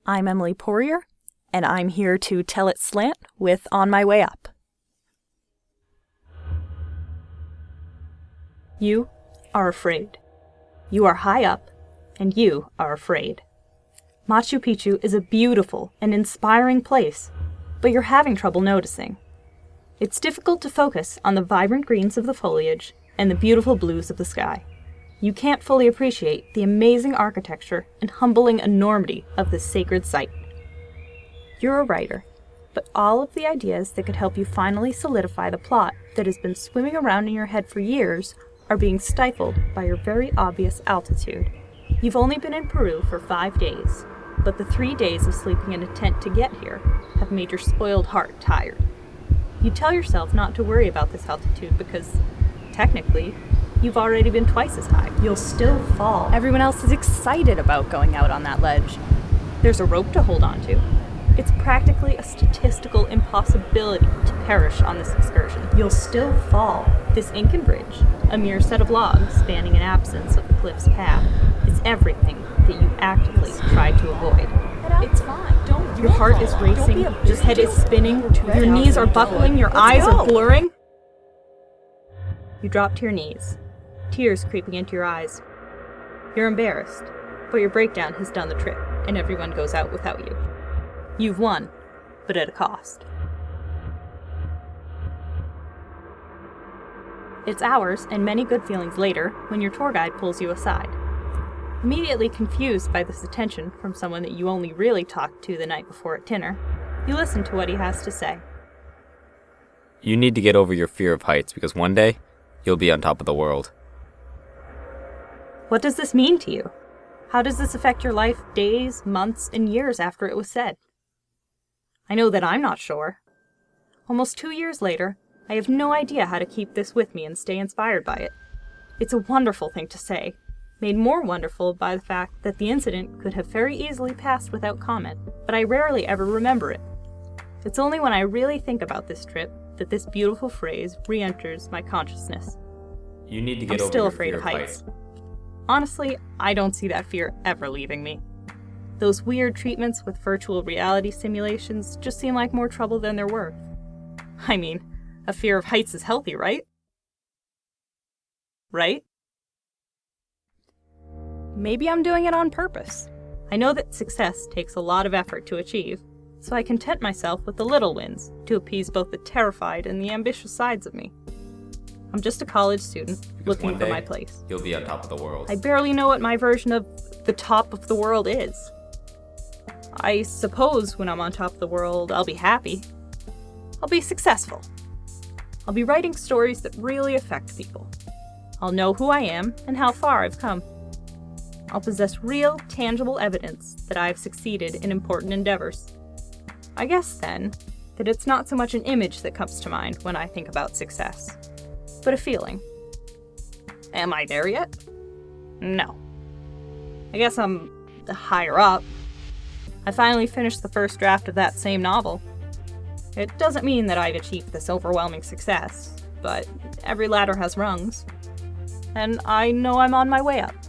I'm Emily Poirier, and I'm here to tell it slant with On My Way Up. You are afraid. You are high up, and you are afraid. Machu Picchu is a beautiful and inspiring place, but you're having trouble noticing. It's difficult to focus on the vibrant greens of the foliage and the beautiful blues of the sky. You can't fully appreciate the amazing architecture and humbling enormity of this sacred site. You're a writer, but all of the ideas that could help you finally solidify the plot that has been swimming around in your head for years are being stifled by your very obvious altitude. You've only been in Peru for 5 days, but the 3 days of sleeping in a tent to get here have made your spoiled heart tired. You tell yourself not to worry about this altitude because, technically, you've already been twice as high. You'll still fall. Everyone else is excited about going out on that ledge. There's a rope to hold on to. It's practically a statistical impossibility to perish on this excursion. You'll still fall. This Incan bridge, a mere set of logs spanning an absence of the cliff's path, is everything that you actively tried to avoid. It's fine. Your heart is racing, your head is spinning, your knees are buckling, your eyes are blurring. You drop to your knees, tears creeping into your eyes. You're embarrassed, but your breakdown has done the trick, and everyone goes out without you. You've won, but at a cost. It's hours and many good feelings later when your tour guide pulls you aside. Immediately confused by this attention from someone that you only really talked to the night before at dinner, you listen to what he has to say. You need to get over your fear of heights because one day, you'll be on top of the world. What does this mean to you? How does this affect your life days, months, and years after it was said? I know that I'm not sure. Almost 2 years later, I have no idea how to keep this with me and stay inspired by it. It's a wonderful thing to say, made more wonderful by the fact that the incident could have very easily passed without comment, but I rarely ever remember it. It's only when I really think about this trip that this beautiful phrase re-enters my consciousness. You need to get I'm over still your afraid fear of heights. Honestly, I don't see that fear ever leaving me. Those weird treatments with virtual reality simulations just seem like more trouble than they're worth. I mean, a fear of heights is healthy, right? Right? Maybe I'm doing it on purpose. I know that success takes a lot of effort to achieve, so I content myself with the little wins to appease both the terrified and the ambitious sides of me. I'm just a college student looking for my place. You'll be on top of the world. I barely know what my version of the top of the world is. I suppose when I'm on top of the world, I'll be happy. I'll be successful. I'll be writing stories that really affect people. I'll know who I am and how far I've come. I'll possess real, tangible evidence that I've succeeded in important endeavors. I guess, then, that it's not so much an image that comes to mind when I think about success, but a feeling. Am I there yet? No. I guess I'm higher up. I finally finished the first draft of that same novel. It doesn't mean that I've achieved this overwhelming success, but every ladder has rungs, and I know I'm on my way up.